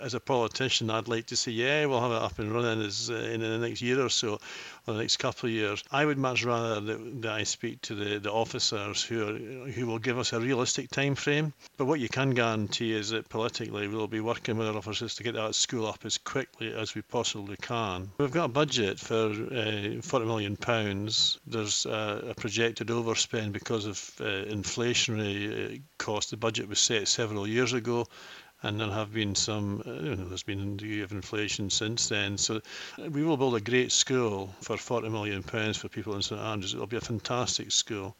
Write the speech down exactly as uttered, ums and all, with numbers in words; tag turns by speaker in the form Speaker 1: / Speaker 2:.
Speaker 1: As a politician, I'd like to say, yeah, we'll have it up and running as, uh, in the next year or so, or the next couple of years. I would much rather that, that I speak to the, the officers who are, who will give us a realistic time frame. But what you can guarantee is that politically we'll be working with our officers to get that school up as quickly as we possibly can. We've got a budget for uh, forty million pounds. There's a, a projected overspend because of uh, inflationary uh, cost. The budget was set several years ago, and there have been some, uh, you know, there's been a degree of inflation since then. So uh, we will build a great school for forty million pounds for people in St Andrews. It'll be a fantastic school.